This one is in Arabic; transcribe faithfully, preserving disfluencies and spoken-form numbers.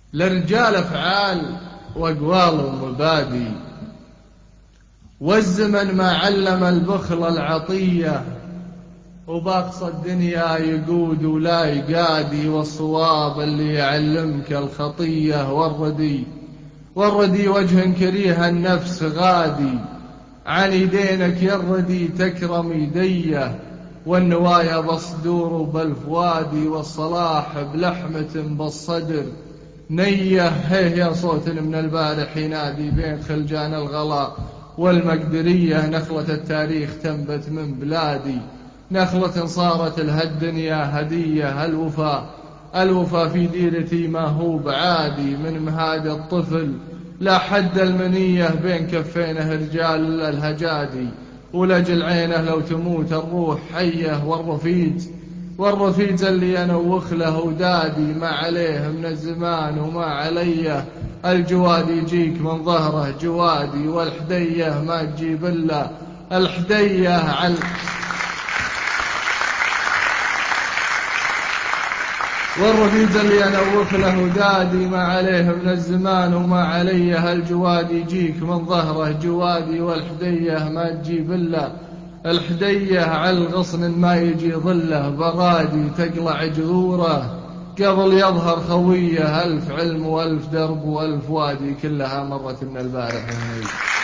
لرجال أفعال وأقوال ومبادئ، والزمن ما علم البخل العطية، وبأقصى الدنيا يقود ولا يقادي، والصواب اللي يعلمك الخطية، والردي والردي وجه كريه النفس غادي، عن يدينك يا الردي تكرم يديه، والنوايا بصدور بالفواد، والصلاح بلحمة بالصدر نيه. هيه يا صوت من البارح ينادي بين خلجان الغلا والمقدرية، نخلة التاريخ تنبت من بلادي، نخلة صارت لها الدنيا هدية. الوفا الوفا في ديرتي ما هو بعادي، من مهاد الطفل لا حد المنية، بين كفينه رجال الهجادي، ولجل عينه لو تموت الروح حية. والرفيج والرفيج اللي ينوخ له ودادي، ما عليه من الزمان وما عليه، الجواد يجيك من ظهره جوادي، والحدية ما تجيب إلا الحدية. عل والرفيج اللي ينوخ له ودادي، ما عليه من الزمان وما عليه، الجواد يجيك من ظهره جوادي، والحدية ما تجيب إلا الحدية. على الغصن ما يجي ظله برادي، تقلع جذوره قبل يظهر خويه، ألف علم وألف درب وألف وادي، كلها مرت من البارح.